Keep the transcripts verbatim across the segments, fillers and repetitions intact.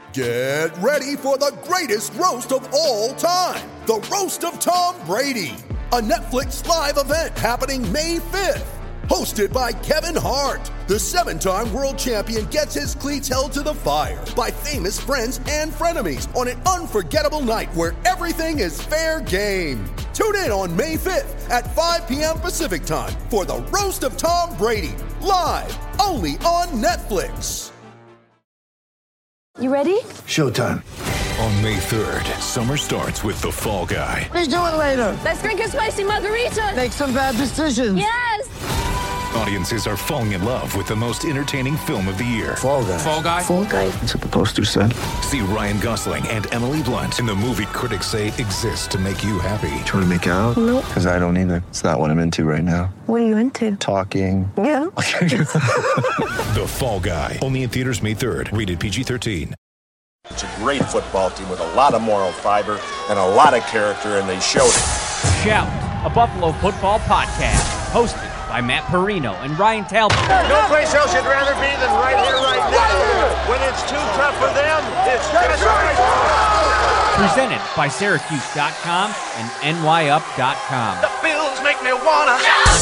Get ready for the greatest roast of all time, the Roast of Tom Brady, a Netflix live event happening May fifth. Hosted by Kevin Hart, the seven-time world champion gets his cleats held to the fire by famous friends and frenemies on an unforgettable night where everything is fair game. Tune in on May fifth at five p.m. Pacific time for the Roast of Tom Brady, live only on Netflix. You ready? Showtime. On May third, summer starts with The Fall Guy. Let's do it later. Let's drink a spicy margarita. Make some bad decisions. Yes! Audiences are falling in love with the most entertaining film of the year. Fall Guy. Fall Guy? Fall Guy. That's what the poster said. See Ryan Gosling and Emily Blunt in the movie critics say exists to make you happy. Trying to make it out? Nope. Because I don't either. It's not what I'm into right now. What are you into? Talking. Yeah. The Fall Guy. Only in theaters May third. Rated P G thirteen. It's a great football team with a lot of moral fiber and a lot of character, and they showed it. Shout, a Buffalo football podcast, hosted by Matt Perino and Ryan Talbot. No place else you'd rather be than right here, right now. When it's too tough for them, it's just right. Presented by Syracuse dot com and N Y up dot com. The Bills make me wanna.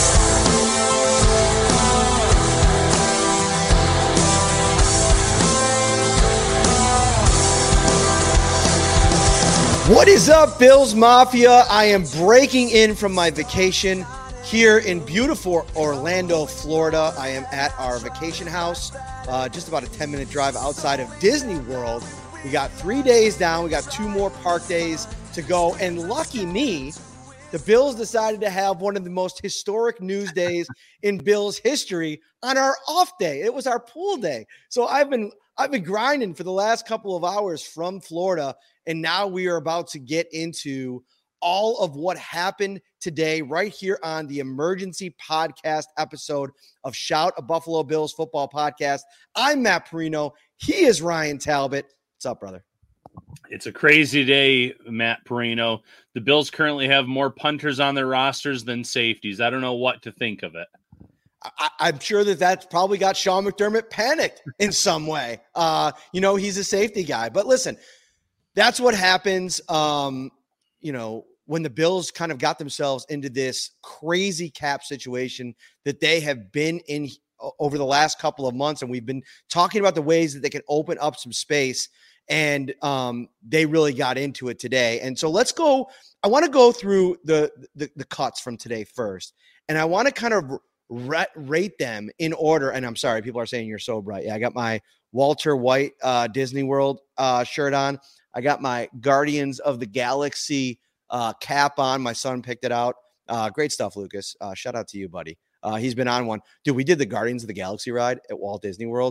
What is up, Bills Mafia? I am breaking in from my vacation here in beautiful Orlando, Florida. I am at our vacation house, uh, just about a ten-minute drive outside of Disney World. We got three days down. We got two more park days to go. And lucky me, the Bills decided to have one of the most historic news days in Bills history on our off day. It was our pool day. So I've been I've been grinding for the last couple of hours from Florida. And now we are about to get into all of what happened today right here on the emergency podcast episode of Shout, a Buffalo Bills football podcast. I'm Matt Perino. He is Ryan Talbot. What's up, brother? It's a crazy day, Matt Perino. The Bills currently have more punters on their rosters than safeties. I don't know what to think of it. I, I'm sure that that's probably got Sean McDermott panicked in some way. Uh, you know, he's a safety guy. But listen, that's what happens, um, you know, when the Bills kind of got themselves into this crazy cap situation that they have been in over the last couple of months. And we've been talking about the ways that they can open up some space. And um, they really got into it today. And so let's go. I want to go through the, the, the cuts from today first. And I want to kind of ra- rate them in order. And I'm sorry, people are saying you're so bright. Yeah, I got my Walter White uh, Disney World uh, shirt on. I got my Guardians of the Galaxy uh, cap on. My son picked it out. Uh, great stuff, Lucas. Uh, shout out to you, buddy. Uh, he's been on one. Dude, we did the Guardians of the Galaxy ride at Walt Disney World.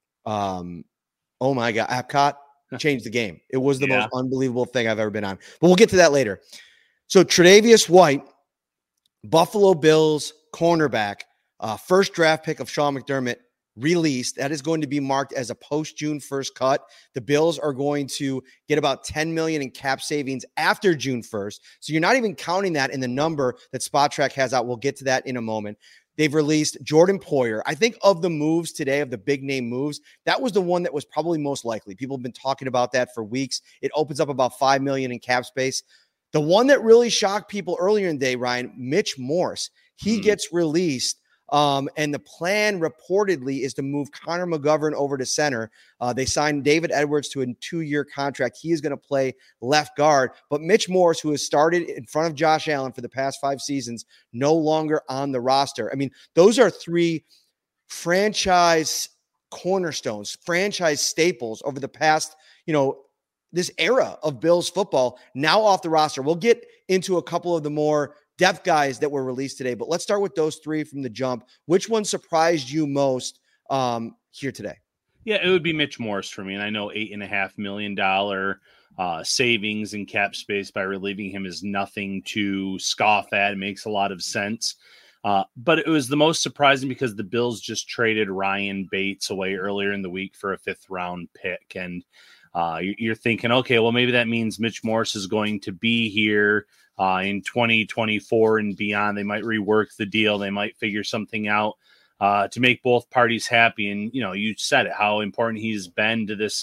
Um, oh, my God. Epcot changed the game. It was the yeah. most unbelievable thing I've ever been on. But we'll get to that later. So Tre'Davious White, Buffalo Bills cornerback, uh, first draft pick of Sean McDermott, released. That is going to be marked as a post-June first cut. The Bills are going to get about ten million dollars in cap savings after June first. So you're not even counting that in the number that SpotTrack has out. We'll get to that in a moment. They've released Jordan Poyer. I think of the moves today, of the big name moves, that was the one that was probably most likely. People have been talking about that for weeks. It opens up about five million dollars in cap space. The one that really shocked people earlier in the day, Ryan, Mitch Morse, he hmm. gets released. Um, and the plan reportedly is to move Connor McGovern over to center. Uh, they signed David Edwards to a two-year contract. He is going to play left guard. But Mitch Morse, who has started in front of Josh Allen for the past five seasons, no longer on the roster. I mean, those are three franchise cornerstones, franchise staples over the past, you know, this era of Bills football, now off the roster. We'll get into a couple of the more depth guys that were released today, but let's start with those three from the jump. Which one surprised you most um, here today? Yeah, it would be Mitch Morse for me. And I know eight and a half million dollar uh, savings in cap space by relieving him is nothing to scoff at. It makes a lot of sense. Uh, but it was the most surprising because the Bills just traded Ryan Bates away earlier in the week for a fifth round pick. And uh, you're thinking, okay, well, maybe that means Mitch Morse is going to be here Uh, in twenty twenty-four and beyond. They might rework the deal. They might figure something out uh, to make both parties happy. And, you know, you said it, how important he's been to this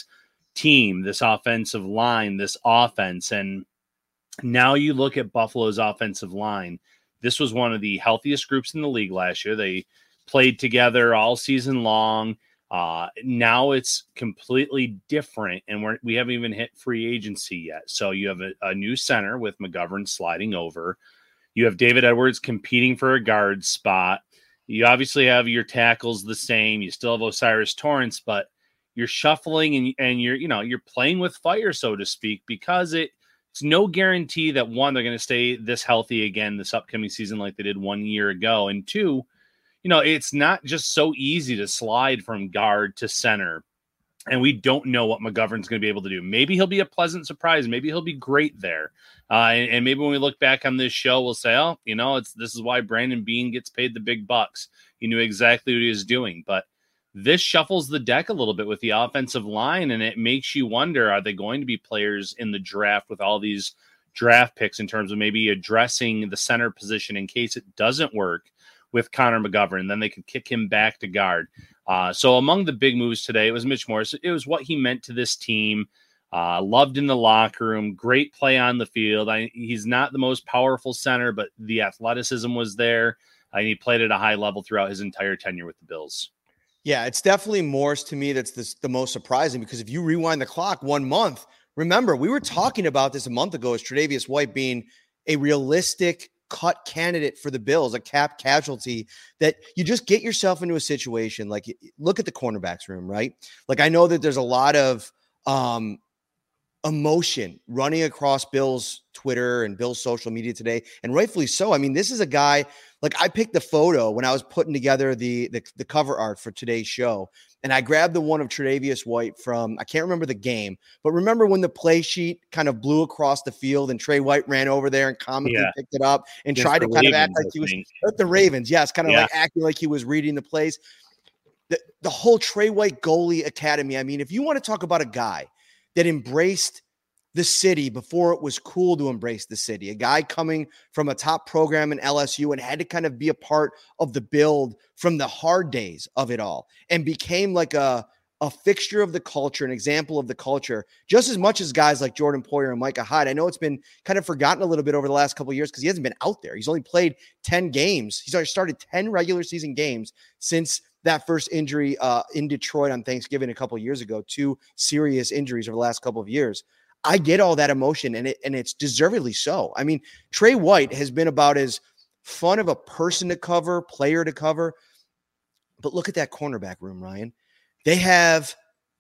team, this offensive line, this offense. And now you look at Buffalo's offensive line. This was one of the healthiest groups in the league last year. They played together all season long. Uh, now it's completely different, and we're, we haven't even hit free agency yet. So you have a, a new center with McGovern sliding over. You have David Edwards competing for a guard spot. You obviously have your tackles the same. You still have Osiris Torrance, but you're shuffling and, and you're, you know, you're playing with fire, so to speak, because it, it's no guarantee that, one, they're going to stay this healthy again this upcoming season like they did one year ago. And two, you know, it's not just so easy to slide from guard to center. And we don't know what McGovern's going to be able to do. Maybe he'll be a pleasant surprise. Maybe he'll be great there. Uh, and, and maybe when we look back on this show, we'll say, oh, you know, it's this is why Brandon Beane gets paid the big bucks. He knew exactly what he was doing. But this shuffles the deck a little bit with the offensive line, and it makes you wonder, are they going to be players in the draft with all these draft picks in terms of maybe addressing the center position in case it doesn't work with Connor McGovern? Then they could kick him back to guard. Uh, so among the big moves today, it was Mitch Morse. It was what he meant to this team. Uh, loved in the locker room, great play on the field. I, he's not the most powerful center, but the athleticism was there. And he played at a high level throughout his entire tenure with the Bills. Yeah, it's definitely Morse to me that's this, the most surprising, because if you rewind the clock one month, remember, we were talking about this a month ago as Tre'Davious White being a realistic cut candidate for the Bills, a cap casualty, that you just get yourself into a situation. Like, look at the cornerbacks room, right? Like, I know that there's a lot of um, emotion running across Bill's Twitter and Bill's social media today, and rightfully so. I mean, this is a guy, like, I picked the photo when I was putting together the, the, the cover art for today's show, and I grabbed the one of Tre'Davious White from, I can't remember the game, but remember when the play sheet kind of blew across the field and Trey White ran over there and comically yeah. picked it up and Just tried to kind Ravens, of act like he was at the Ravens. Yes, kind of yeah. like acting like he was reading the plays. The, the whole Trey White goalie academy. I mean, if you want to talk about a guy that embraced the city before it was cool to embrace the city, a guy coming from a top program in L S U and had to kind of be a part of the build from the hard days of it all, and became like a, a fixture of the culture, an example of the culture, just as much as guys like Jordan Poyer and Micah Hyde. I know it's been kind of forgotten a little bit over the last couple of years because he hasn't been out there. He's only played ten games. He's already started ten regular season games since that first injury uh, in Detroit on Thanksgiving a couple of years ago, two serious injuries over the last couple of years. I get all that emotion, and it and it's deservedly so. I mean, Trey White has been about as fun of a person to cover, player to cover. But look at that cornerback room, Ryan. They have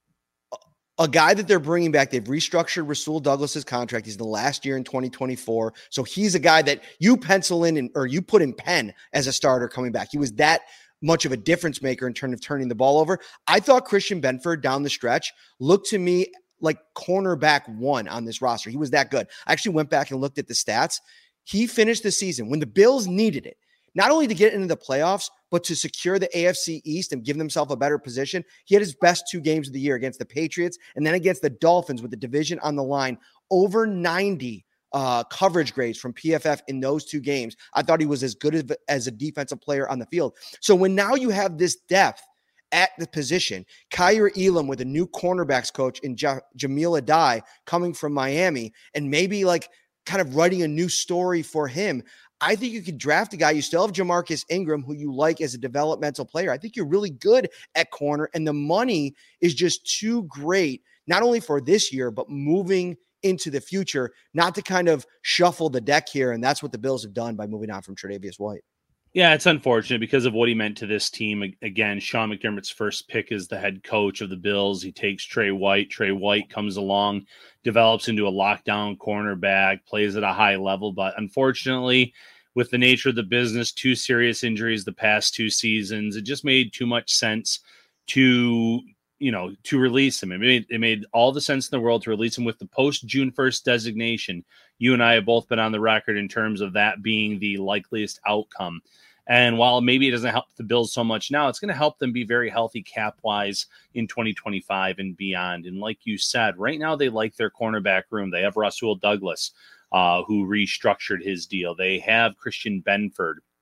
a, a guy that they're bringing back. They've restructured Rasul Douglas's contract. He's in the last year in twenty twenty-four. So he's a guy that you pencil in, and, or you put in pen as a starter coming back. He was that much of a difference maker in terms of turning the ball over. I thought Christian Benford down the stretch looked to me like cornerback one on this roster. He was that good. I actually went back and looked at the stats. He finished the season when the Bills needed it, not only to get into the playoffs, but to secure the A F C East and give themselves a better position. He had his best two games of the year against the Patriots and then against the Dolphins with the division on the line. Over ninety uh, coverage grades from P F F in those two games. I thought he was as good as, as a defensive player on the field. So when now you have this depth at the position, Kaiir Elam with a new cornerbacks coach in ja- Jamil Adai coming from Miami, and maybe like kind of writing a new story for him, I think you could draft a guy. You still have Jamarcus Ingram, who you like as a developmental player. I think you're really good at corner, and the money is just too great, not only for this year, but moving into the future, not to kind of shuffle the deck here. And that's what the Bills have done by moving on from Tre'Davious White. Yeah, it's unfortunate because of what he meant to this team. Again, Sean McDermott's first pick is the head coach of the Bills. He takes Trey White. Trey White comes along, develops into a lockdown cornerback, plays at a high level. But unfortunately, with the nature of the business, two serious injuries the past two seasons, it just made too much sense to, you know, to release him. It made, it made all the sense in the world to release him with the post-June first designation. You and I have both been on the record in terms of that being the likeliest outcome. And while maybe it doesn't help the Bills so much now, it's going to help them be very healthy cap-wise in twenty twenty-five and beyond. And like you said, right now they like their cornerback room. They have Rasul Douglas, uh, who restructured his deal. They have Christian Benford.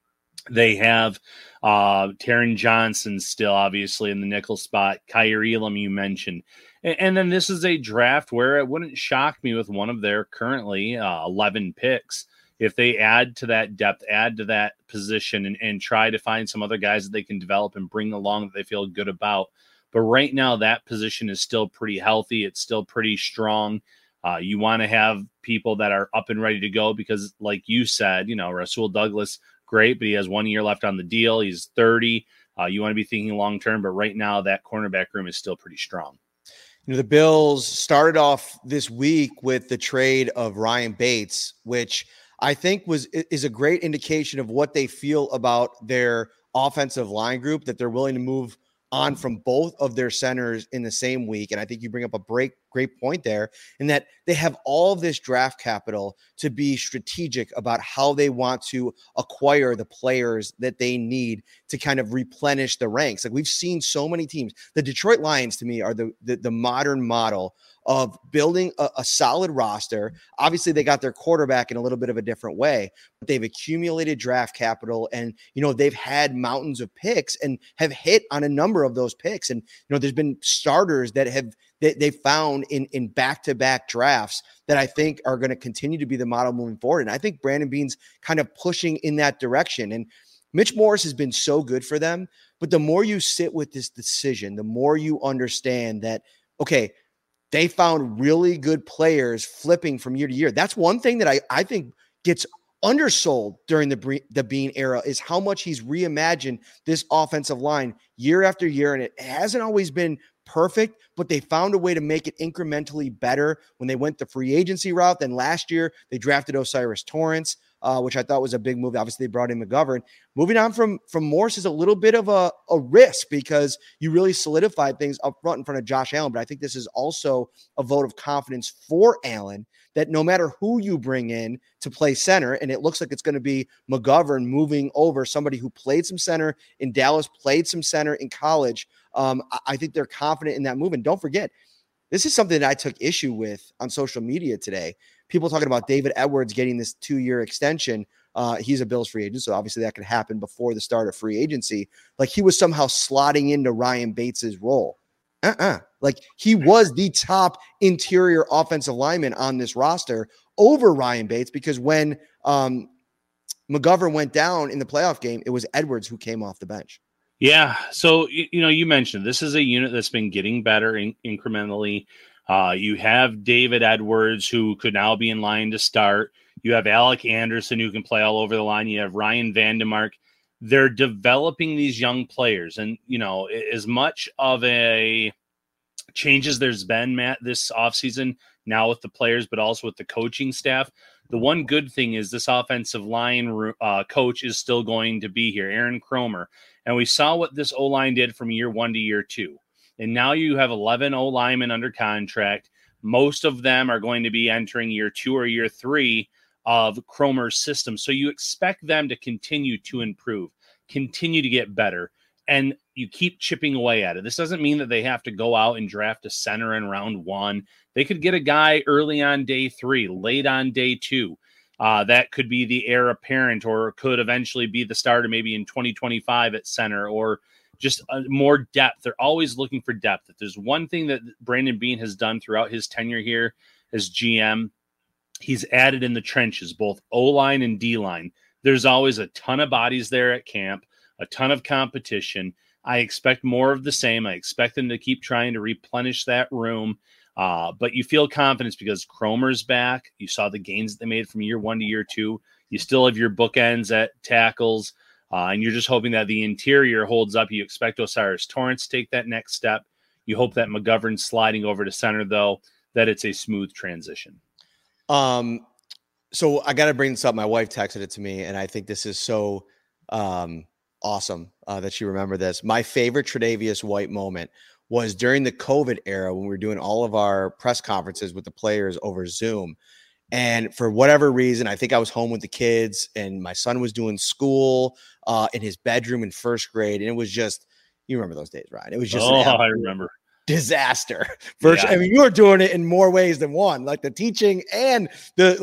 They have uh, Taron Johnson still, obviously, in the nickel spot. Kaiir Elam, you mentioned. And, and then this is a draft where it wouldn't shock me with one of their currently uh, eleven picks if they add to that depth, add to that position, and, and try to find some other guys that they can develop and bring along that they feel good about. But right now, that position is still pretty healthy. It's still pretty strong. Uh, you want to have people that are up and ready to go because, like you said, you know, Rasul Douglas, great, but he has one year left on the deal. He's thirty. Uh, you want to be thinking long term, but right now that cornerback room is still pretty strong. You know, the Bills started off this week with the trade of Ryan Bates, which I think was is a great indication of what they feel about their offensive line group, that they're willing to move on from both of their centers in the same week. And I think you bring up a break, great point there, in that they have all of this draft capital to be strategic about how they want to acquire the players that they need to kind of replenish the ranks. Like we've seen so many teams. The Detroit Lions, to me, are the the, the modern model of building a, a solid roster. Obviously, they got their quarterback in a little bit of a different way, but they've accumulated draft capital, and you know they've had mountains of picks and have hit on a number of those picks. And you know, there's been starters that have that they found in in back-to-back drafts that I think are going to continue to be the model moving forward. And I think Brandon Beane's kind of pushing in that direction. And Mitch Morse has been so good for them, but the more you sit with this decision, the more you understand that, okay, they found really good players flipping from year to year. That's one thing that I, I think gets undersold during the, the Beane era, is how much he's reimagined this offensive line year after year. And it hasn't always been perfect, but they found a way to make it incrementally better when they went the free agency route. Then last year they drafted Osiris Torrance, uh, which I thought was a big move. Obviously they brought in McGovern. Moving on from, from Morse is a little bit of a, a risk because you really solidified things up front in front of Josh Allen. But I think this is also a vote of confidence for Allen, that no matter who you bring in to play center, and it looks like it's going to be McGovern moving over, somebody who played some center in Dallas, played some center in college. Um, I think they're confident in that move. And don't forget, this is something that I took issue with on social media today. People talking about David Edwards getting this two-year extension. Uh, he's a Bills free agent, so obviously that could happen before the start of free agency. Like he was somehow slotting into Ryan Bates's role. Uh-uh. Like he was the top interior offensive lineman on this roster over Ryan Bates, because when um, McGovern went down in the playoff game, it was Edwards who came off the bench. Yeah. So, you know, you mentioned this is a unit that's been getting better in- incrementally. Uh, you have David Edwards, who could now be in line to start. You have Alec Anderson, who can play all over the line. You have Ryan Vandemark. They're developing these young players. And, you know, as much of a change as there's been, Matt, this offseason, now with the players, but also with the coaching staff, the one good thing is this offensive line uh, coach is still going to be here, Aaron Cromer. And we saw what this O-line did from year one to year two. And now you have eleven O-linemen under contract. Most of them are going to be entering year two or year three of Cromer's system. So you expect them to continue to improve, continue to get better, and you keep chipping away at it. This doesn't mean that they have to go out and draft a center in round one. They could get a guy early on day three, late on day two. Uh, that could be the heir apparent, or could eventually be the starter maybe in twenty twenty-five at center, or just uh, more depth. They're always looking for depth. If there's one thing that Brandon Beane has done throughout his tenure here as G M, he's added in the trenches, both O-line and D-line. There's always a ton of bodies there at camp, a ton of competition. I expect more of the same. I expect them to keep trying to replenish that room. Uh, but you feel confidence because Cromer's back. You saw the gains that they made from year one to year two. You still have your bookends at tackles, uh, and you're just hoping that the interior holds up. You expect Osiris Torrance to take that next step. You hope that McGovern's sliding over to center, though, that it's a smooth transition. Um, so I got to bring this up. My wife texted it to me, and I think this is so um, awesome uh, that you remember this. My favorite Tre'Davious White moment was during the COVID era when we were doing all of our press conferences with the players over Zoom. And for whatever reason, I think I was home with the kids and my son was doing school uh, in his bedroom in first grade. And it was just, you remember those days, Ryan? It was just, oh, I remember. Disaster. First, yeah. I mean, you were doing it in more ways than one, like the teaching and the, like,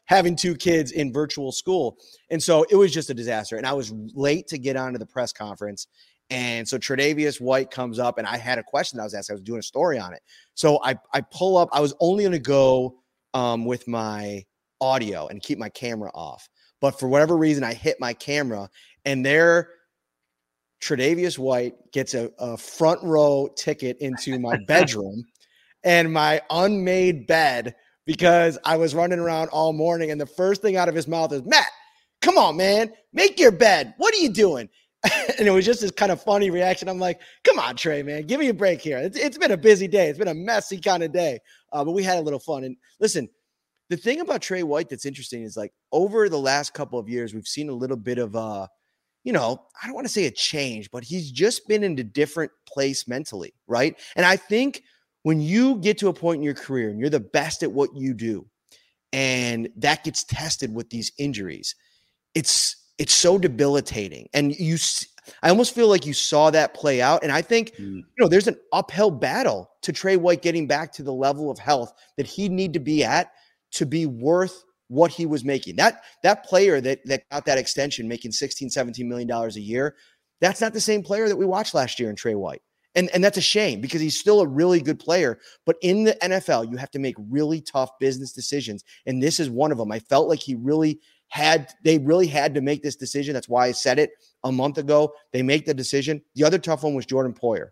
having two kids in virtual school. And so it was just a disaster. And I was late to get onto the press conference. And so Tre'Davious White comes up, and I had a question I was asking. I was doing a story on it. So I, I pull up. I was only going to go um, with my audio and keep my camera off. But for whatever reason, I hit my camera, and there Tre'Davious White gets a, a front row ticket into my bedroom and my unmade bed, because I was running around all morning. And the first thing out of his mouth is, Matt, come on, man, make your bed. What are you doing? And it was just this kind of funny reaction. I'm like, come on, Trey, man, give me a break here. It's, it's been a busy day. It's been a messy kind of day. Uh, but we had a little fun. And listen, the thing about Trey White that's interesting is, like, over the last couple of years, we've seen a little bit of, uh, you know, I don't want to say a change, but he's just been in a different place mentally, right? And I think when you get to a point in your career and you're the best at what you do, and that gets tested with these injuries, it's it's so debilitating. And you, I almost feel like you saw that play out. And I think, mm. you know, there's an uphill battle to Trey White getting back to the level of health that he'd need to be at to be worth what he was making. That that player that that got that extension making sixteen, seventeen million dollars a year, that's not the same player that we watched last year in Trey White. And, and that's a shame, because he's still a really good player. But in the N F L, you have to make really tough business decisions. And this is one of them. I felt like he really had, they really had to make this decision. That's why I said it a month ago. They make the decision. The other tough one was Jordan Poyer.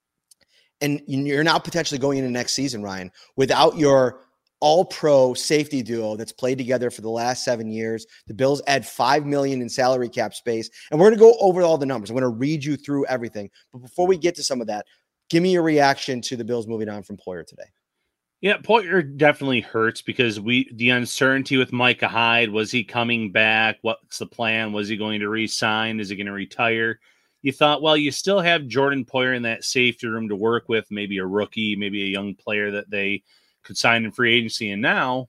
And you're now potentially going into next season, Ryan, without your all-pro safety duo that's played together for the last seven years. The Bills add five million dollars in salary cap space. And we're going to go over all the numbers. I'm going to read you through everything. But before we get to some of that, give me your reaction to the Bills moving on from Poyer today. Yeah, Poyer definitely hurts, because we the uncertainty with Micah Hyde. Was he coming back? What's the plan? Was he going to re-sign? Is he going to retire? You thought, well, you still have Jordan Poyer in that safety room to work with, maybe a rookie, maybe a young player that they could sign in free agency. And now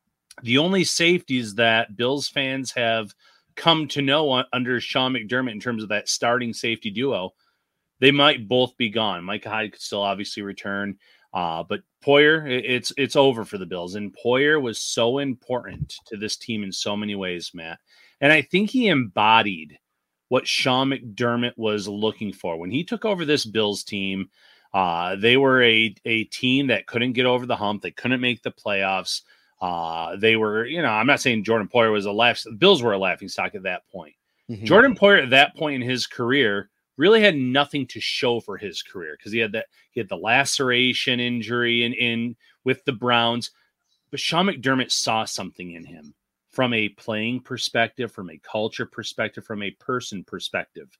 the only safeties that Bills fans have come to know under Sean McDermott in terms of that starting safety duo, they might both be gone. Micah Hyde could still obviously return. Uh, but Poyer, it's it's over for the Bills. And Poyer was so important to this team in so many ways, Matt. And I think he embodied what Sean McDermott was looking for. When he took over this Bills team, uh, they were a, a team that couldn't get over the hump. They couldn't make the playoffs. Uh, they were, you know, I'm not saying Jordan Poyer was a laugh. The Bills were a laughingstock at that point. Mm-hmm. Jordan Poyer at that point in his career really had nothing to show for his career, because he had that he had the laceration injury in, in with the Browns. But Sean McDermott saw something in him from a playing perspective, from a culture perspective, from a person perspective.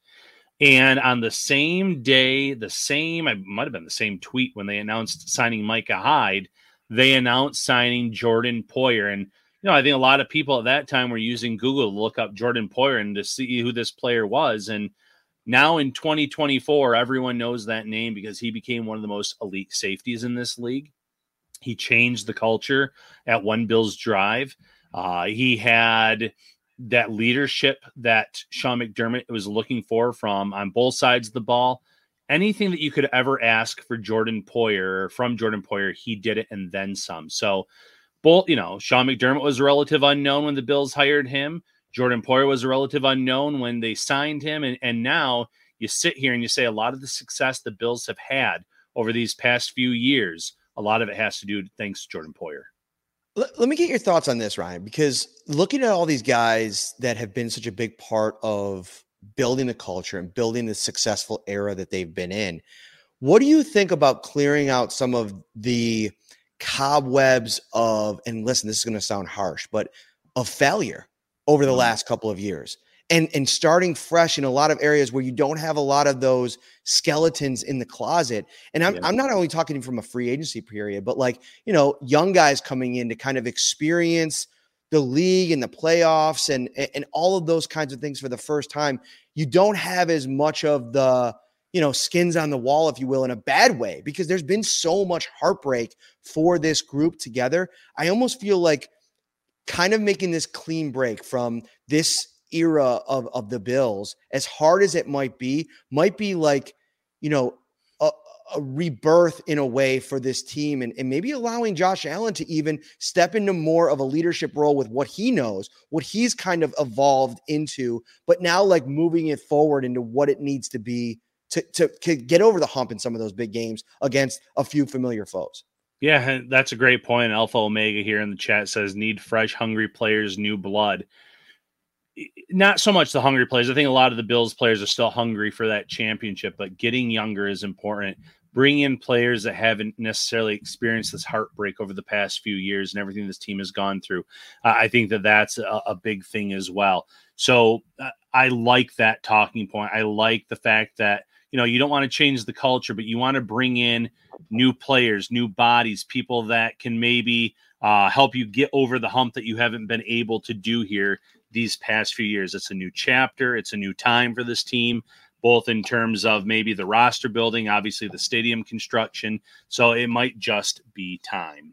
And on the same day, the same, it might have been the same tweet when they announced signing Micah Hyde, they announced signing Jordan Poyer. And, you know, I think a lot of people at that time were using Google to look up Jordan Poyer and to see who this player was. And now in twenty twenty-four, everyone knows that name because he became one of the most elite safeties in this league. He changed the culture at One Bills Drive. Uh, he had that leadership that Sean McDermott was looking for from on both sides of the ball. Anything that you could ever ask for Jordan Poyer or from Jordan Poyer, he did it and then some. So both, you know, Sean McDermott was a relative unknown when the Bills hired him. Jordan Poyer was a relative unknown when they signed him. And, and now you sit here and you say a lot of the success the Bills have had over these past few years, a lot of it has to do thanks to Jordan Poyer. Let, let me get your thoughts on this, Ryan, because looking at all these guys that have been such a big part of building the culture and building the successful era that they've been in, what do you think about clearing out some of the cobwebs of, and listen, this is going to sound harsh, but of failure over the last couple of years, and, and starting fresh in a lot of areas where you don't have a lot of those skeletons in the closet. And I'm, yeah. I'm not only talking from a free agency period, but like, you know, young guys coming in to kind of experience the league and the playoffs and, and all of those kinds of things for the first time. You don't have as much of the, you know, skins on the wall, if you will, in a bad way, because there's been so much heartbreak for this group together. I almost feel like kind of making this clean break from this era of, of the Bills, as hard as it might be, might be like, you know, a, a rebirth in a way for this team, and, and maybe allowing Josh Allen to even step into more of a leadership role with what he knows, what he's kind of evolved into, but now like moving it forward into what it needs to be to, to, to get over the hump in some of those big games against a few familiar foes. Yeah, that's a great point. Alpha Omega here in the chat says, need fresh, hungry players, new blood. Not so much the hungry players. I think a lot of the Bills players are still hungry for that championship, but getting younger is important. Bring in players that haven't necessarily experienced this heartbreak over the past few years and everything this team has gone through. Uh, I think that that's a, a big thing as well. So uh, I like that talking point. I like the fact that, you know, you don't want to change the culture, but you want to bring in new players, new bodies, people that can maybe uh, help you get over the hump that you haven't been able to do here these past few years. It's a new chapter. It's a new time for this team, both in terms of maybe the roster building, obviously the stadium construction. So it might just be time.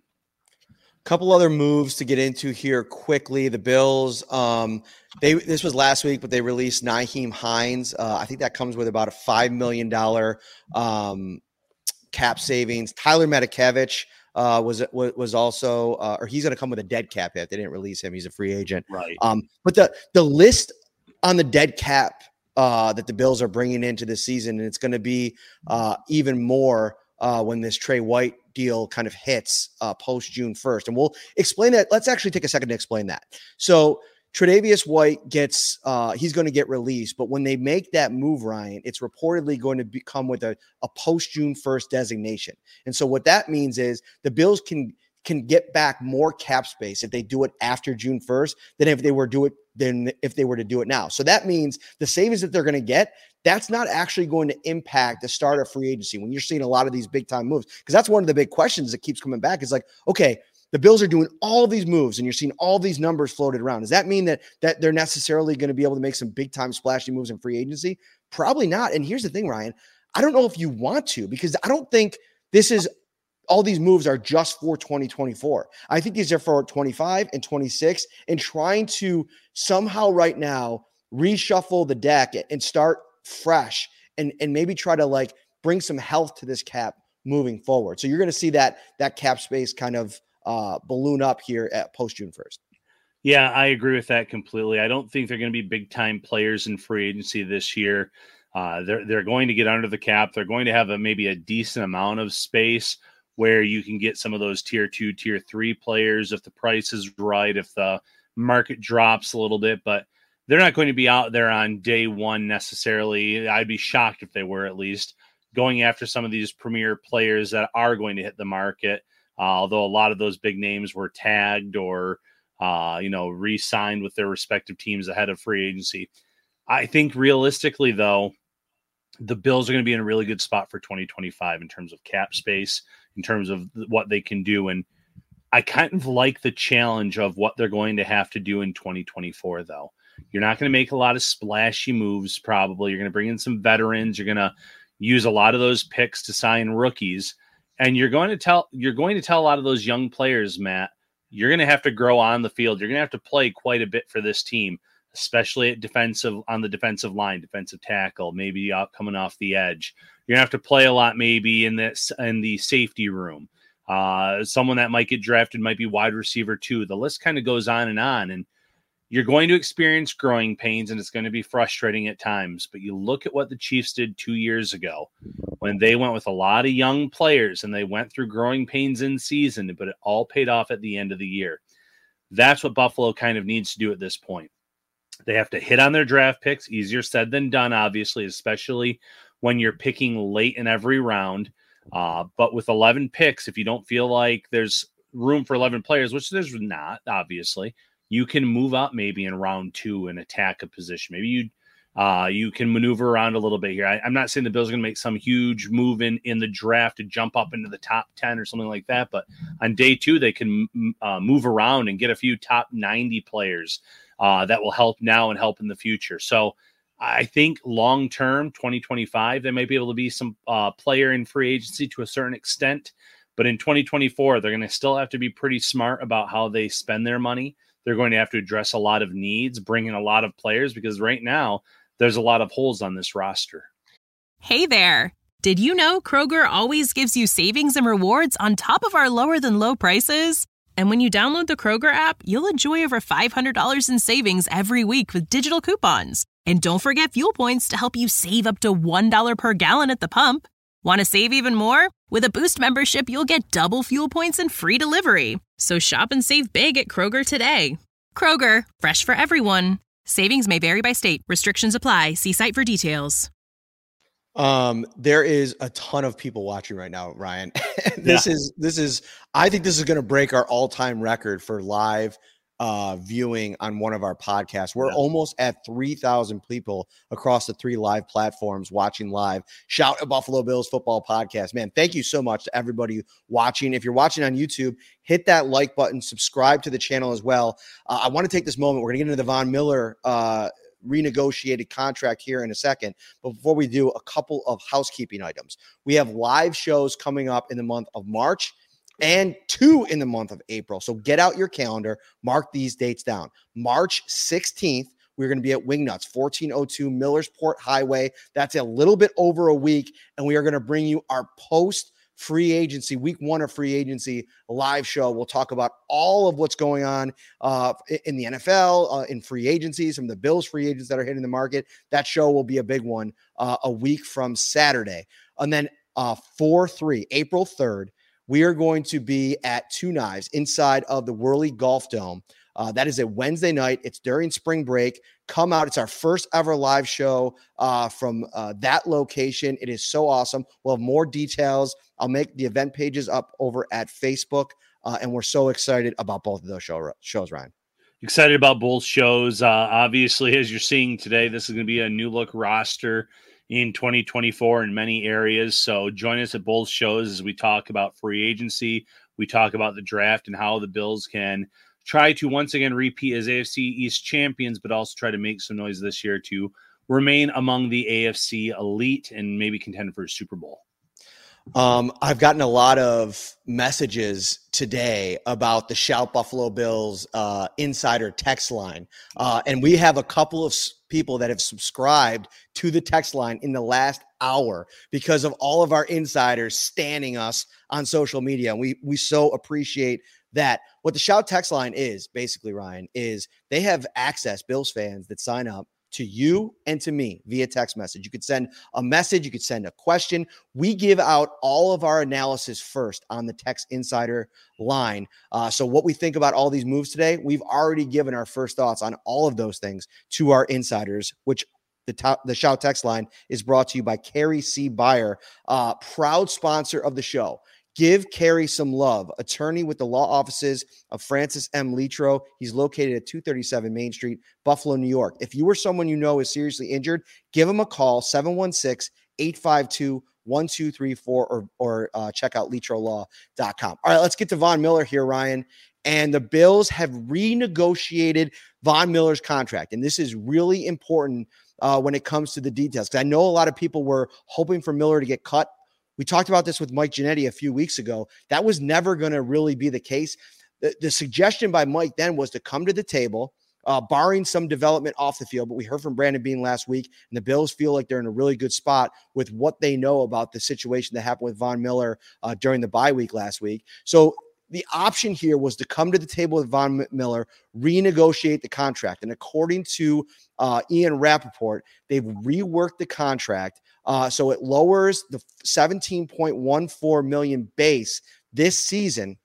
Couple other moves to get into here quickly. The Bills, um, they this was last week, but they released Nyheim Hines. Uh, I think that comes with about a five million dollars um, cap savings. Tyler Matakevich uh, was was also, uh, or he's going to come with a dead cap hit. They didn't release him; he's a free agent. Right. Um, but the the list on the dead cap uh, that the Bills are bringing into this season, and it's going to be uh, even more uh, when this Trey White deal kind of hits uh, post June first. And we'll explain that. Let's actually take a second to explain that. So Tre'Davious White gets, uh, he's going to get released, but when they make that move, Ryan, it's reportedly going to become with a, a post June first designation. And so what that means is the Bills can, can get back more cap space if they do it after June first than if they were do it than if they were to do it now. So that means the savings that they're going to get, that's not actually going to impact the start of free agency when you're seeing a lot of these big time moves. Because that's one of the big questions that keeps coming back is like, okay, the Bills are doing all these moves and you're seeing all these numbers floated around. Does that mean that that they're necessarily going to be able to make some big time splashy moves in free agency? Probably not. And here's the thing, Ryan, I don't know if you want to, because I don't think this is all these moves are just for twenty twenty-four. I think these are for twenty-five and twenty-six, and trying to somehow right now reshuffle the deck and start fresh and, and maybe try to like bring some health to this cap moving forward. So you're going to see that that cap space kind of uh, balloon up here at post June first. Yeah, I agree with that completely. I don't think they're going to be big time players in free agency this year. Uh, they're they're going to get under the cap. They're going to have a maybe a decent amount of space where you can get some of those tier two, tier three players if the price is right, if the market drops a little bit, but they're not going to be out there on day one necessarily. I'd be shocked if they were, at least, going after some of these premier players that are going to hit the market. Uh, although a lot of those big names were tagged or, uh, you know, re-signed with their respective teams ahead of free agency. I think realistically, though, the Bills are going to be in a really good spot for twenty twenty-five in terms of cap space, in terms of what they can do. And I kind of like the challenge of what they're going to have to do in twenty twenty-four, though. You're not going to make a lot of splashy moves, probably. You're going to bring in some veterans. You're going to use a lot of those picks to sign rookies. And you're going to tell you're going to tell a lot of those young players, Matt, you're going to have to grow on the field. You're going to have to play quite a bit for this team, especially at defensive on the defensive line, defensive tackle, maybe out coming off the edge. You're going to have to play a lot maybe in this in the safety room. Uh, someone that might get drafted might be wide receiver too. The list kind of goes on and on. And you're going to experience growing pains, and it's going to be frustrating at times. But you look at what the Chiefs did two years ago when they went with a lot of young players and they went through growing pains in season, but it all paid off at the end of the year. That's what Buffalo kind of needs to do at this point. They have to hit on their draft picks. Easier said than done, obviously, especially when you're picking late in every round. Uh, but with eleven picks, if you don't feel like there's room for eleven players, which there's not, obviously, you can move up maybe in round two and attack a position. Maybe you uh, you can maneuver around a little bit here. I, I'm not saying the Bills are going to make some huge move in, in the draft to jump up into the top ten or something like that. But on day two, they can uh, move around and get a few top ninety players uh, that will help now and help in the future. So I think long-term, twenty twenty-five, they might be able to be some uh, player in free agency to a certain extent. But in twenty twenty-four, they're going to still have to be pretty smart about how they spend their money. They're going to have to address a lot of needs, bring in a lot of players, because right now there's a lot of holes on this roster. Hey there. Did you know Kroger always gives you savings and rewards on top of our lower than low prices? And when you download the Kroger app, you'll enjoy over five hundred dollars in savings every week with digital coupons. And don't forget fuel points to help you save up to one dollar per gallon at the pump. Want to save even more? With a Boost membership, you'll get double fuel points and free delivery. So shop and save big at Kroger today. Kroger, fresh for everyone. Savings may vary by state. Restrictions apply. See site for details. Um, there is a ton of people watching right now, Ryan. this Yeah. is, this is, I think this is going to break our all-time record for live uh, viewing on one of our podcasts. We're Yeah. almost at three thousand people across the three live platforms watching live. Shout at Buffalo Bills Football Podcast. Man, thank you so much to everybody watching. If you're watching on YouTube, hit that like button, subscribe to the channel as well. Uh, I want to take this moment. We're going to get into the Von Miller uh, renegotiated contract here in a second. But before we do, a couple of housekeeping items. We have live shows coming up in the month of March and two in the month of April. So get out your calendar, mark these dates down. March sixteenth, we're going to be at Wingnuts, fourteen oh two Millersport Highway. That's a little bit over a week. And we are going to bring you our post free agency, week one of free agency live show. We'll talk about all of what's going on uh, in the N F L, uh, in free agencies, from the Bills free agents that are hitting the market. That show will be a big one uh, a week from Saturday. And then uh, four three, April third, we are going to be at Two Knives inside of the Whirly Golf Dome. Uh, that is a Wednesday night. It's during spring break. Come out. It's our first ever live show uh, from uh, that location. It is so awesome. We'll have more details. I'll make the event pages up over at Facebook. Uh, and we're so excited about both of those show, shows, Ryan. Excited about both shows. Uh, obviously, as you're seeing today, this is going to be a new look roster in twenty twenty-four in many areas. So join us at both shows as we talk about free agency. We talk about the draft and how the Bills can try to once again repeat as A F C East champions, but also try to make some noise this year to remain among the A F C elite and maybe contend for a Super Bowl. Um, I've gotten a lot of messages today about the Shout Buffalo Bills uh, insider text line. Uh, and we have a couple of s- people that have subscribed to the text line in the last hour because of all of our insiders standing us on social media. And we, we so appreciate that. What the Shout text line is basically, Ryan, is they have access, Bills fans that sign up, to you and to me via text message. You could send a message. You could send a question. We give out all of our analysis first on the Text Insider line. Uh, so what we think about all these moves today, we've already given our first thoughts on all of those things to our insiders, which the top, the Shout text line is brought to you by Carrie C. Beyer, uh, proud sponsor of the show. Give Carrie some love. Attorney with the law offices of Francis M. Litro. He's located at two thirty-seven Main Street, Buffalo, New York. If you or someone you know is seriously injured, give him a call, seven one six, eight five two, one two three four, or, or uh, check out litro law dot com. All right, let's get to Von Miller here, Ryan. And the Bills have renegotiated Von Miller's contract. And this is really important uh, when it comes to the details, because I know a lot of people were hoping for Miller to get cut. We talked about this with Mike Ginnetti a few weeks ago. That was never going to really be the case. The, the suggestion by Mike then was to come to the table, uh, barring some development off the field. But we heard from Brandon Beane last week, and the Bills feel like they're in a really good spot with what they know about the situation that happened with Von Miller uh, during the bye week last week. So the option here was to come to the table with Von Miller, renegotiate the contract. And according to uh, Ian Rappaport, they've reworked the contract. Uh, so it lowers the seventeen point one four million base this season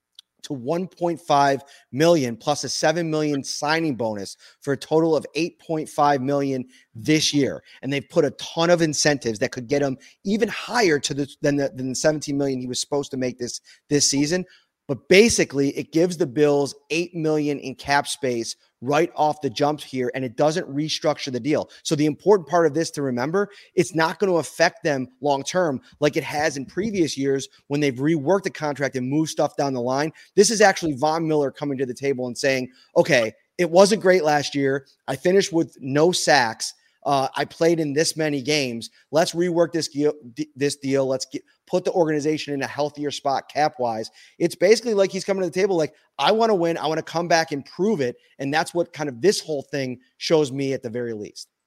to one point five million plus a seven million signing bonus for a total of eight point five million this year. And they've put a ton of incentives that could get him even higher to the, than the, than the seventeen million he was supposed to make this, this season. But basically, it gives the Bills eight million dollars in cap space right off the jump here, and it doesn't restructure the deal. So the important part of this to remember, it's not going to affect them long-term like it has in previous years when they've reworked the contract and moved stuff down the line. This is actually Von Miller coming to the table and saying, okay, it wasn't great last year. I finished with no sacks. Uh, I played in this many games. Let's rework this deal. This deal. Let's get, put the organization in a healthier spot cap-wise. It's basically like he's coming to the table like, I want to win. I want to come back and prove it. And that's what kind of this whole thing shows me at the very least.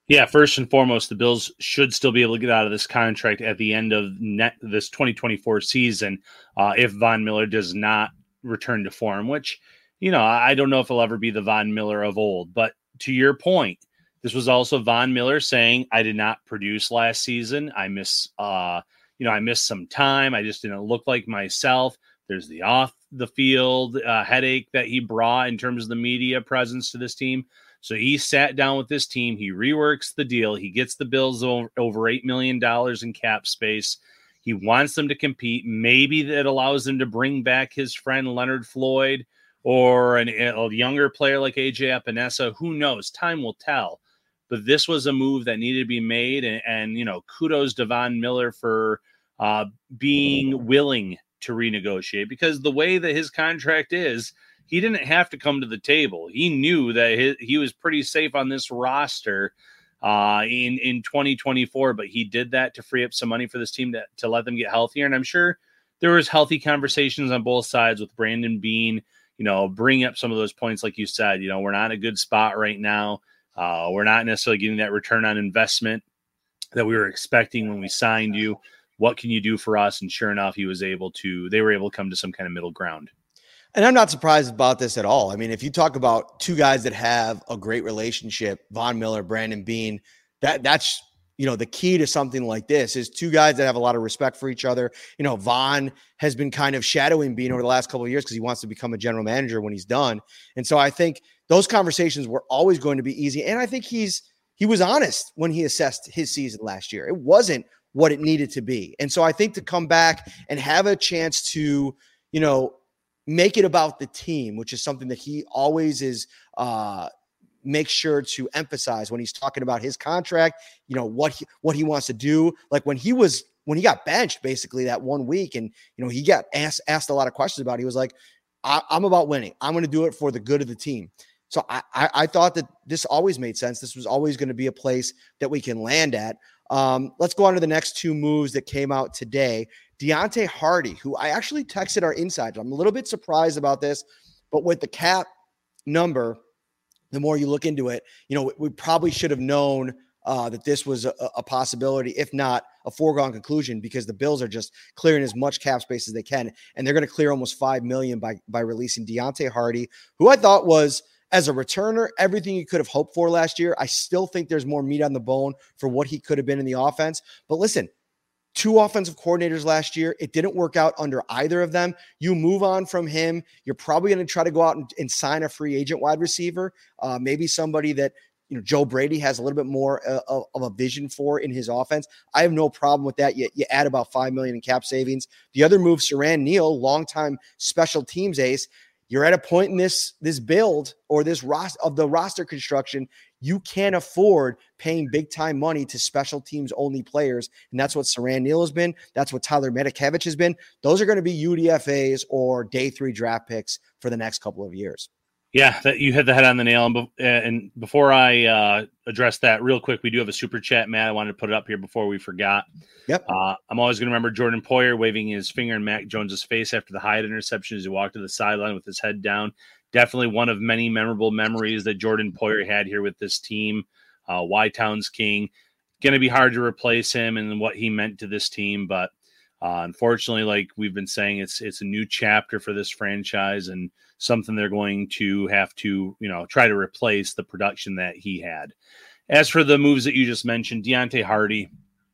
Yeah, first and foremost, the Bills should still be able to get out of this contract at the end of net, this twenty twenty-four season uh, if Von Miller does not return to form, which, you know, I don't know if he'll ever be the Von Miller of old. But to your point, this was also Von Miller saying, I did not produce last season. I miss, uh, you know, I missed some time. I just didn't look like myself. There's the off the field uh, headache that he brought in terms of the media presence to this team. So he sat down with this team. He reworks the deal. He gets the Bills over, over eight million dollars in cap space. He wants them to compete. Maybe that allows them to bring back his friend Leonard Floyd or an, a younger player like A J Epinesa. Who knows? Time will tell. But this was a move that needed to be made. And, and you know, kudos to Von Miller for uh, being willing to renegotiate, because the way that his contract is, he didn't have to come to the table. He knew that his, he was pretty safe on this roster uh, in, in twenty twenty-four, but he did that to free up some money for this team to, to let them get healthier. And I'm sure there was healthy conversations on both sides with Brandon Beane, you know, bring up some of those points. Like you said, you know, we're not in a good spot right now. Uh, we're not necessarily getting that return on investment that we were expecting when we signed you. What can you do for us? And sure enough, he was able to, they were able to come to some kind of middle ground. And I'm not surprised about this at all. I mean, if you talk about two guys that have a great relationship, Von Miller, Brandon Beane, that that's, you know, the key to something like this is two guys that have a lot of respect for each other. You know, Von has been kind of shadowing Beane over the last couple of years because he wants to become a general manager when he's done. And so I think those conversations were always going to be easy. And I think he's, he was honest when he assessed his season last year. It wasn't what it needed to be. And so I think to come back and have a chance to, you know, make it about the team, which is something that he always is, uh, make sure to emphasize when he's talking about his contract, you know, what he, what he wants to do. Like when he was, when he got benched basically that one week and, you know, he got asked, asked a lot of questions about it. He was like, I, I'm about winning. I'm going to do it for the good of the team. So I, I, I thought that this always made sense. This was always going to be a place that we can land at. Um, let's go on to the next two moves that came out today. Deontay Hardy, who I actually texted our insider. I'm a little bit surprised about this, but with the cap number, the more you look into it, you know, we, we probably should have known uh, that this was a, a possibility, if not a foregone conclusion, because the Bills are just clearing as much cap space as they can. And they're going to clear almost five million dollars by, by releasing Deontay Hardy, who I thought was, as a returner, everything you could have hoped for last year. I still think there's more meat on the bone for what he could have been in the offense. But listen, two offensive coordinators last year, it didn't work out under either of them. You move on from him. You're probably going to try to go out and, and sign a free agent wide receiver, uh, maybe somebody that, you know, Joe Brady has a little bit more uh, of, of a vision for in his offense. I have no problem with that. You, you add about five million dollars in cap savings. The other move, Siran Neal, longtime special teams ace. You're at a point in this, this build or this roster of the roster construction, you can't afford paying big time money to special teams only players. And that's what Siran Neal has been. That's what Tyler Medikevich has been. Those are going to be U D F As or day three draft picks for the next couple of years. Yeah, that you hit the head on the nail. And, be- and before I uh, address that real quick, we do have a super chat, Matt. I wanted to put it up here before we forgot. Yep. Uh, I'm always going to remember Jordan Poyer waving his finger in Mac Jones's face after the Hyatt interception as he walked to the sideline with his head down. Definitely one of many memorable memories that Jordan Poyer had here with this team. Uh, Y-Town's king. Going to be hard to replace him and what he meant to this team, but uh, unfortunately, like we've been saying, it's it's a new chapter for this franchise and something they're going to have to, you know, try to replace the production that he had. As for the moves that you just mentioned, Deontay Hardy,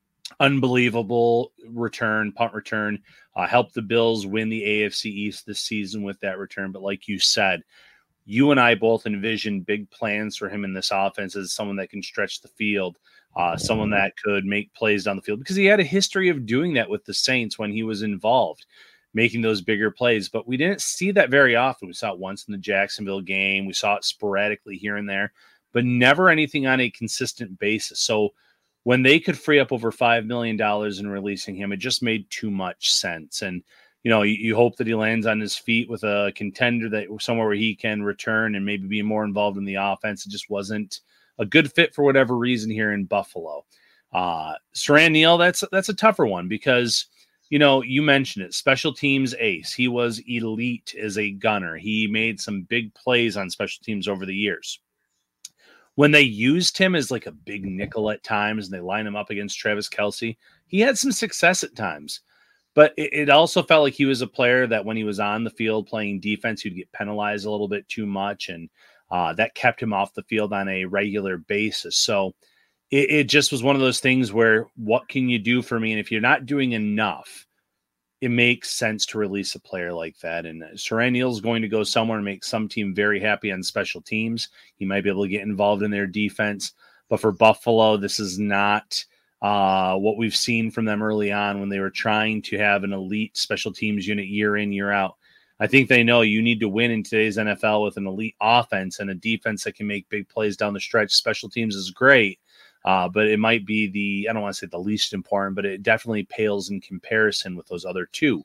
unbelievable return, punt return, uh, helped the Bills win the A F C East this season with that return. But like you said, you and I both envision big plans for him in this offense as someone that can stretch the field, uh, someone that could make plays down the field, because he had a history of doing that with the Saints when he was involved, making those bigger plays. But we didn't see that very often. We saw it once in the Jacksonville game. We saw it sporadically here and there, but never anything on a consistent basis. So when they could free up over five million dollars in releasing him, it just made too much sense. And, you know, you, you hope that he lands on his feet with a contender, that somewhere where he can return and maybe be more involved in the offense. It just wasn't a good fit for whatever reason here in Buffalo. Uh, Siran Neal, that's, that's a tougher one because, you know, you mentioned it, special teams ace. He was elite as a gunner. He made some big plays on special teams over the years. when they used him as like a big nickel at times and they line him up against Travis Kelce, he had some success at times. But it, it also felt like he was a player that when he was on the field playing defense, he'd get penalized a little bit too much. And uh, that kept him off the field on a regular basis. So it, it just was one of those things where what can you do for me? And if you're not doing enough, it makes sense to release a player like that. And Siran Neal is going to go somewhere and make some team very happy on special teams. He might be able to get involved in their defense. But for Buffalo, this is not uh, what we've seen from them early on when they were trying to have an elite special teams unit year in, year out. I think they know you need to win in today's N F L with an elite offense and a defense that can make big plays down the stretch. Special teams is great. Uh, but it might be the, I don't want to say the least important, but it definitely pales in comparison with those other two.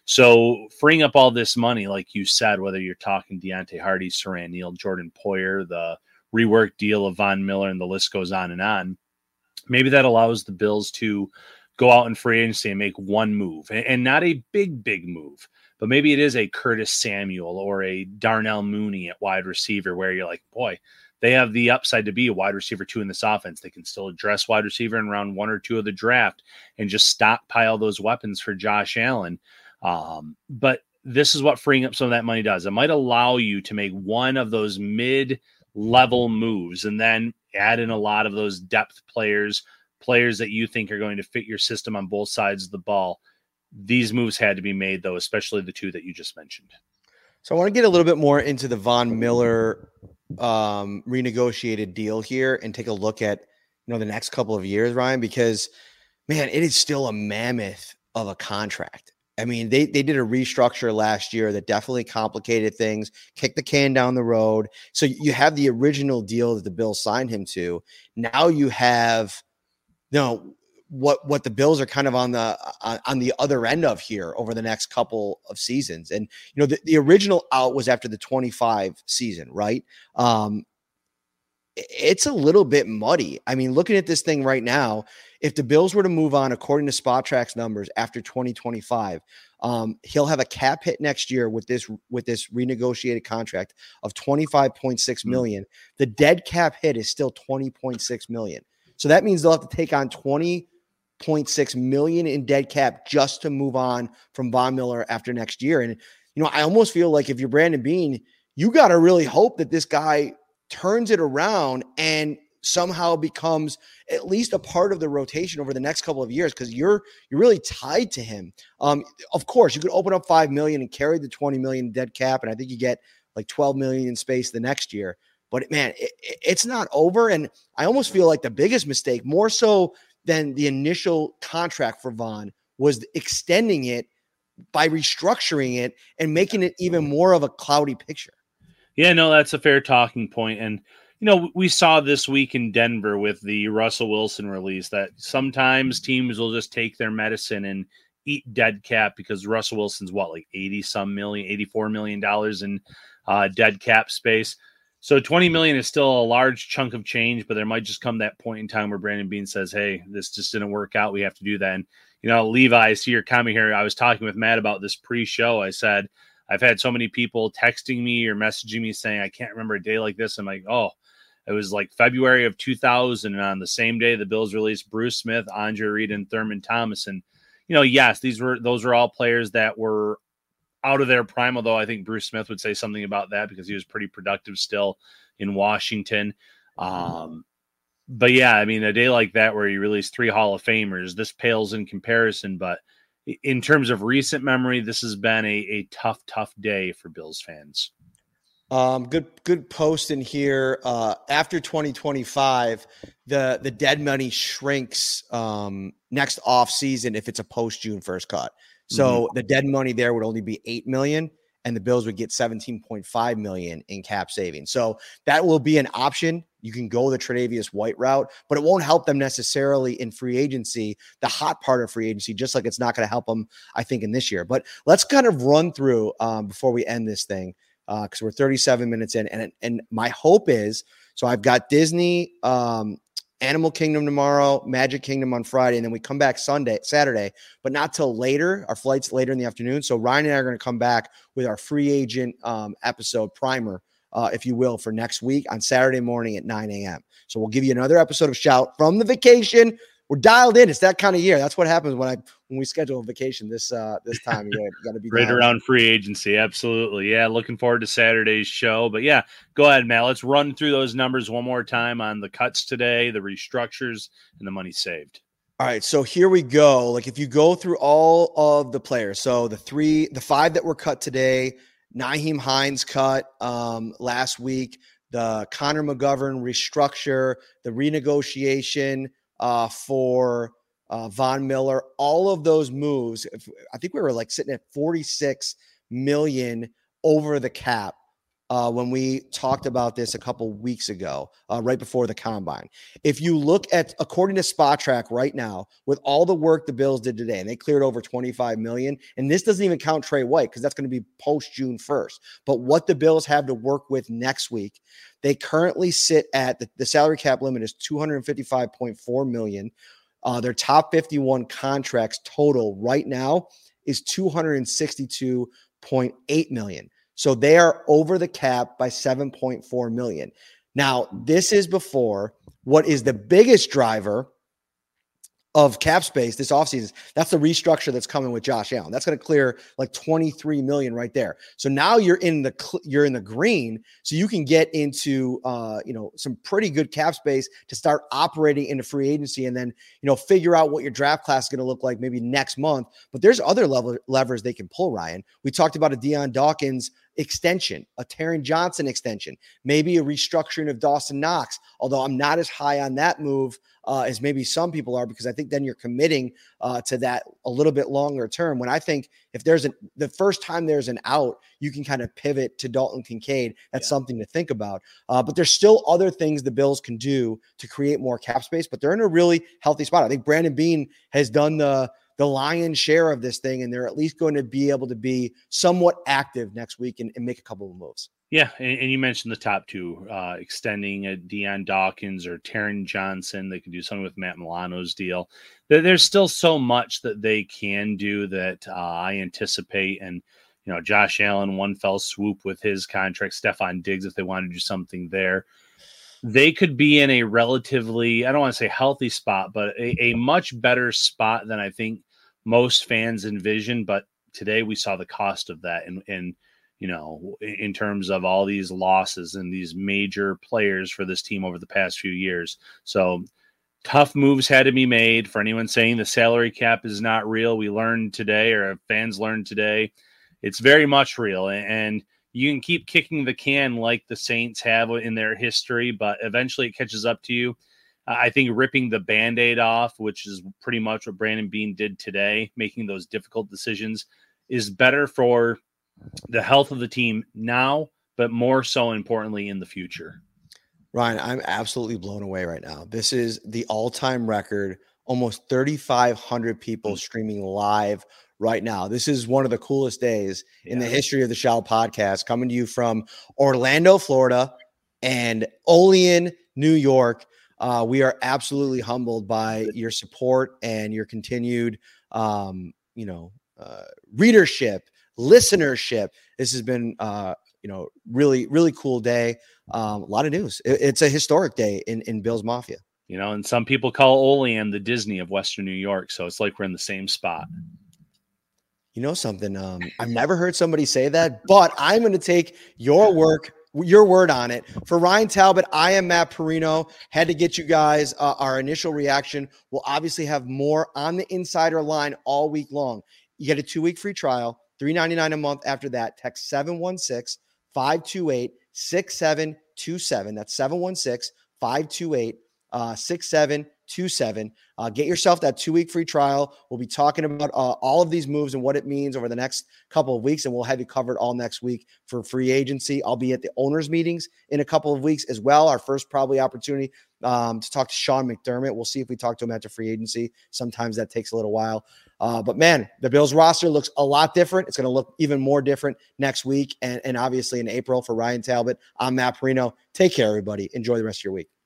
So freeing up all this money, like you said, whether you're talking Deontay Hardy, Siran Neal, Jordan Poyer, the reworked deal of Von Miller, and the list goes on and on, maybe that allows the Bills to go out in free agency and make one move, and, and not a big, big move, but maybe it is a Curtis Samuel or a Darnell Mooney at wide receiver where you're like, boy, they have the upside to be a wide receiver two in this offense. They can still address wide receiver in round one or two of the draft and just stockpile those weapons for Josh Allen. Um, but this is what freeing up some of that money does. It might allow you to make one of those mid-level moves and then add in a lot of those depth players, players that you think are going to fit your system on both sides of the ball. These moves had to be made, though, especially the two that you just mentioned. So I want to get a little bit more into the Von Miller um, renegotiated deal here and take a look at, you know, the next couple of years, Ryan, because, man, it is still a mammoth of a contract. I mean, they they did a restructure last year that definitely complicated things, kicked the can down the road. So you have the original deal that the Bills signed him to. Now you have, you know, what what the Bills are kind of on the uh, on the other end of here over the next couple of seasons. And, you know, the, the original out was after the twenty-five season, right? Um, it's a little bit muddy. I mean, looking at this thing right now, if the Bills were to move on, according to SpotTrack's numbers, after twenty twenty-five, um, he'll have a cap hit next year with this with this renegotiated contract of twenty-five point six million dollars. The dead cap hit is still twenty point six million dollars. So that means they'll have to take on twenty point six million dollars in dead cap just to move on from Von Miller after next year. And, you know, I almost feel like if you're Brandon Beane, you got to really hope that this guy turns it around and somehow becomes at least a part of the rotation over the next couple of years, because you're you're really tied to him. Um, of course, you could open up five million and carry the twenty million dead cap, and I think you get like twelve million in space the next year. But man, it, it's not over, and I almost feel like the biggest mistake, more so than the initial contract for Von, was extending it by restructuring it and making it even more of a cloudy picture. Yeah, no, that's a fair talking point. And, you know, we saw this week in Denver with the Russell Wilson release that sometimes teams will just take their medicine and eat dead cap because Russell Wilson's what, like eighty some million, eighty-four million dollars in uh, dead cap space. So twenty million is still a large chunk of change, but there might just come that point in time where Brandon Beane says, hey, this just didn't work out. We have to do that. And, you know, Levi, I see your comment here. I was talking with Matt about this pre-show. I said, I've had so many people texting me or messaging me saying, I can't remember a day like this. I'm like, oh, it was like February of two thousand. And on the same day, the Bills released Bruce Smith, Andre Reed, and Thurman Thomas. And, you know, yes, these were, those were all players that were out of their prime, although I think Bruce Smith would say something about that because he was pretty productive still in Washington. Um, but yeah, I mean, a day like that where you release three Hall of Famers, this pales in comparison, but in terms of recent memory, this has been a, a tough, tough day for Bills fans. Um, good, good post in here. Uh, after twenty twenty-five, the, the dead money shrinks um, next off season if it's a post June first cut. So mm-hmm. the dead money there would only be eight million dollars and the Bills would get seventeen point five million dollars in cap savings. So that will be an option. You can go the Tre'Davious White route, but it won't help them necessarily in free agency, the hot part of free agency, just like it's not going to help them, I think, in this year. But let's kind of run through um, before we end this thing, because uh, we're thirty-seven minutes in. And, and my hope is, so I've got Disney, um, Animal Kingdom tomorrow, Magic Kingdom on Friday, and then we come back Sunday, Saturday, but not till later. Our flight's later in the afternoon. So Ryan and I are going to come back with our free agent um, episode primer uh, if you will, for next week on Saturday morning at nine a.m. So we'll give you another episode of Shout from the vacation. We're dialed in. It's that kind of year. That's what happens when I when we schedule a vacation this uh, this time. You got to be right around in. Free agency. Absolutely, yeah. Looking forward to Saturday's show. But yeah, go ahead, Matt. Let's run through those numbers one more time on the cuts today, the restructures, and the money saved. All right, so here we go. Like if you go through all of the players, so the three, the five that were cut today, Nyheim Hines cut um, last week, the Connor McGovern restructure, the renegotiation. Uh, for uh, Von Miller, all of those moves, if, I think we were like sitting at forty-six million over the cap uh, when we talked about this a couple weeks ago, uh, right before the combine. If you look at, according to Spot Track right now, with all the work the Bills did today, and they cleared over twenty-five million, and this doesn't even count Trey White because that's going to be post June first. But what the Bills have to work with next week, they currently sit at the, the salary cap limit is two hundred fifty-five point four million. Uh, their top fifty-one contracts total right now is two hundred sixty-two point eight million. So they are over the cap by seven point four million. Now, this is before what is the biggest driver of cap space this offseason. That's the restructure that's coming with Josh Allen. That's going to clear like twenty-three million right there. So now you're in the cl- you're in the green, so you can get into uh, you know some pretty good cap space to start operating into free agency, and then you know figure out what your draft class is going to look like maybe next month. But there's other level levers they can pull. Ryan, we talked about a Deion Dawkins extension, a Taron Johnson extension, maybe a restructuring of Dawson Knox. Although I'm not as high on that move uh, as maybe some people are, because I think then you're committing uh, to that a little bit longer term. When I think if there's an, the first time there's an out, you can kind of pivot to Dalton Kincaid. That's yeah. something to think about. Uh, but there's still other things the Bills can do to create more cap space, but they're in a really healthy spot. I think Brandon Beane has done the, the lion's share of this thing, and they're at least going to be able to be somewhat active next week and, and make a couple of moves. Yeah, and, and you mentioned the top two, uh, extending a Deion Dawkins or Taron Johnson. They can do something with Matt Milano's deal. There, there's still so much that they can do that uh, I anticipate. And, you know, Josh Allen, one fell swoop with his contract, Stephon Diggs, if they want to do something there. They could be in a relatively, I don't want to say healthy spot, but a, a much better spot than I think most fans envision. But today we saw the cost of that. And, and, you know, in terms of all these losses and these major players for this team over the past few years. So tough moves had to be made. For anyone saying the salary cap is not real, we learned today, or fans learned today, it's very much real. And you can keep kicking the can like the Saints have in their history, but eventually it catches up to you. I think ripping the Band-Aid off, which is pretty much what Brandon Beane did today, making those difficult decisions, is better for the health of the team now, but more so importantly in the future. Ryan, I'm absolutely blown away right now. This is the all-time record, almost thirty-five hundred people mm-hmm. streaming live right now. This is one of the coolest days yeah. in the history of the Shout podcast, coming to you from Orlando, Florida, and Olean, New York. Uh, we are absolutely humbled by your support and your continued, um, you know, uh, readership, listenership. This has been, uh, you know, really, really cool day. Um, a lot of news. It, it's a historic day in, in Bills Mafia. You know, and some people call Olean the Disney of Western New York. So it's like we're in the same spot. You know something? Um, I've never heard somebody say that, but I'm going to take your work, your word on it. For Ryan Talbot, I am Matt Perino. Had to get you guys uh, our initial reaction. We'll obviously have more on the Insider Line all week long. You get a two-week free trial, three ninety-nine a month. After that, text seven one six, five two eight, six seven two seven. That's seven one six, five two eight, six seven two seven. Uh, get yourself that two-week free trial. We'll be talking about uh, all of these moves and what it means over the next couple of weeks, and we'll have you covered all next week for free agency. I'll be at the owners' meetings in a couple of weeks as well. Our first probably opportunity um, to talk to Sean McDermott. We'll see if we talk to him after free agency. Sometimes that takes a little while. Uh, but, man, the Bills roster looks a lot different. It's going to look even more different next week and, and obviously in April. For Ryan Talbot, I'm Matt Perino. Take care, everybody. Enjoy the rest of your week.